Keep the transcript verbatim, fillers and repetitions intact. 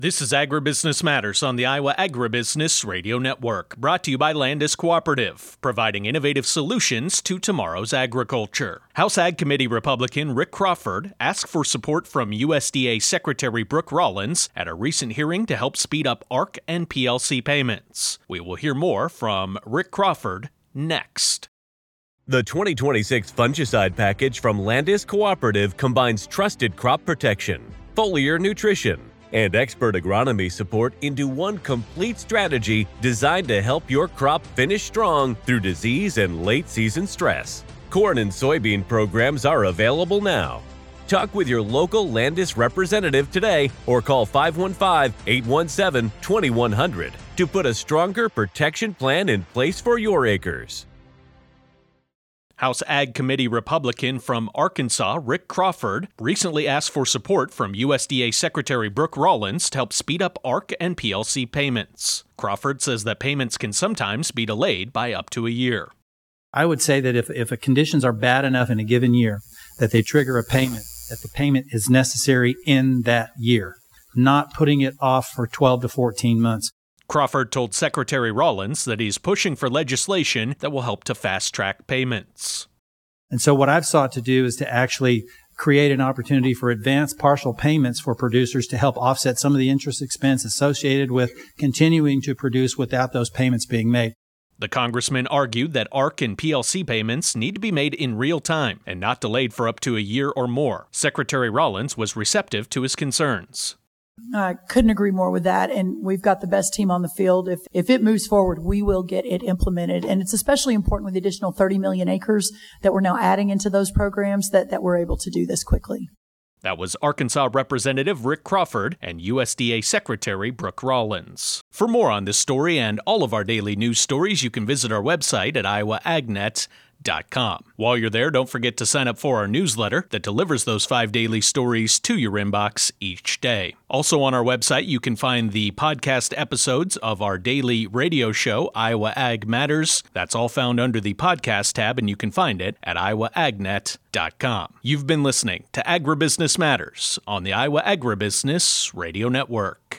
This is Agribusiness Matters on the Iowa Agribusiness Radio Network, brought to you by Landis Cooperative, providing innovative solutions to tomorrow's agriculture. House Ag Committee Republican Rick Crawford asked for support from U S D A Secretary Brooke Rollins at a recent hearing to help speed up A R C and P L C payments. We will hear more from Rick Crawford next. The twenty twenty-six fungicide package from Landis Cooperative combines trusted crop protection, foliar nutrition, and expert agronomy support into one complete strategy designed to help your crop finish strong through disease and late-season stress. Corn and soybean programs are available now. Talk with your local Landis representative today or call five one five, eight one seven, two one zero zero to put a stronger protection plan in place for your acres. House Ag Committee Republican from Arkansas, Rick Crawford, recently asked for support from U S D A Secretary Brooke Rollins to help speed up A R C and P L C payments. Crawford says that payments can sometimes be delayed by up to a year. I would say that if, if the conditions are bad enough in a given year that they trigger a payment, that the payment is necessary in that year, not putting it off for twelve to fourteen months. Crawford told Secretary Rollins that he's pushing for legislation that will help to fast-track payments. And so what I've sought to do is to actually create an opportunity for advanced partial payments for producers to help offset some of the interest expense associated with continuing to produce without those payments being made. The congressman argued that A R C and P L C payments need to be made in real time and not delayed for up to a year or more. Secretary Rollins was receptive to his concerns. I couldn't agree more with that, and we've got the best team on the field. If if it moves forward, we will get it implemented, and it's especially important with the additional thirty million acres that we're now adding into those programs that, that we're able to do this quickly. That was Arkansas Representative Rick Crawford and U S D A Secretary Brooke Rollins. For more on this story and all of our daily news stories, you can visit our website at iowa ag net dot com. While you're there, don't forget to sign up for our newsletter that delivers those five daily stories to your inbox each day. Also on our website, you can find the podcast episodes of our daily radio show, Iowa Ag Matters. That's all found under the podcast tab, and you can find it at iowa ag net dot com. You've been listening to Agribusiness Matters on the Iowa Agribusiness Radio Network.